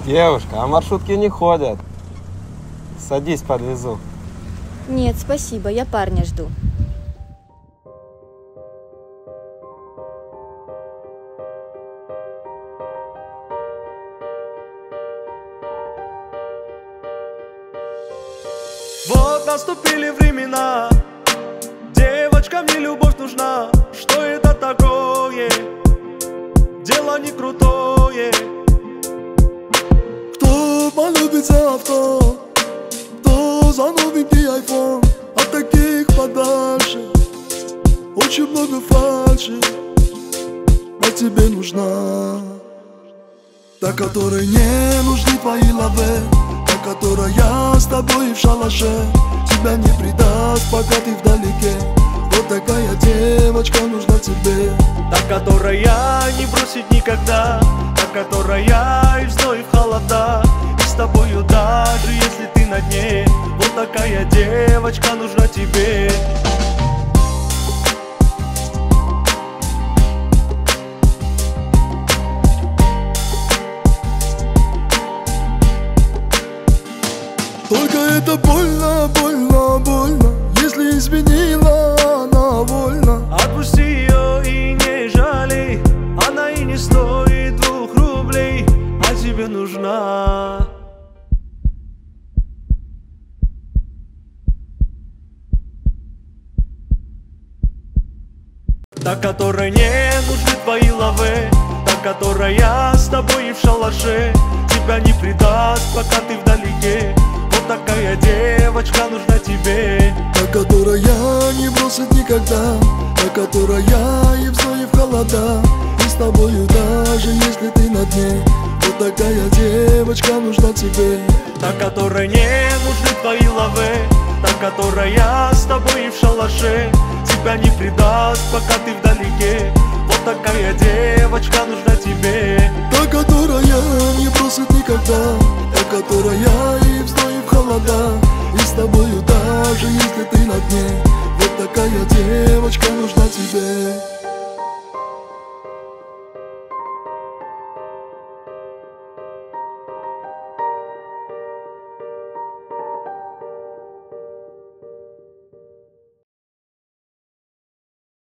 Девушка, а маршрутки не ходят. Садись, подвезу. Нет, спасибо, я парня жду. Вот наступили времена, девочкам не любовь нужна. Что это такое? Дело не крутое. Кто полюбит за авто, кто за новенький айфон. От таких подальше, очень много фальши. А тебе нужна та, которой не нужны твои лавы, та, которая с тобой в шалаше тебя не предаст, пока ты вдалеке. Вот такая девочка нужна тебе. Та, которая не бросит никогда, та, которая и в зной, и в холода, и с тобою даже если ты на дне. Вот такая девочка нужна тебе. Только это больно, больно, больно. Если изменила, она вольна. Отпусти ее и не жалей, она и не стоит 2 рублей, а тебе нужна. Та, которой не нужны твои лавы, та, которая с тобой и в шалаше тебя не предаст, пока ты вдалеке. Вот такая девочка нужна тебе. Та, которая не бросит никогда, та, которая и в зной, и в холода, и с тобою даже если ты на дне. Вот такая девочка нужна тебе. Та, которой не нужны твои лавы, та, которая с тобой и в шалаше тебя не предаст, пока ты вдалеке. Вот такая девочка нужна тебе. Та, которая не бросит никогда, та, которая и в зной, и в холода, и с тобою даже если ты на дне. Вот такая девочка нужна тебе.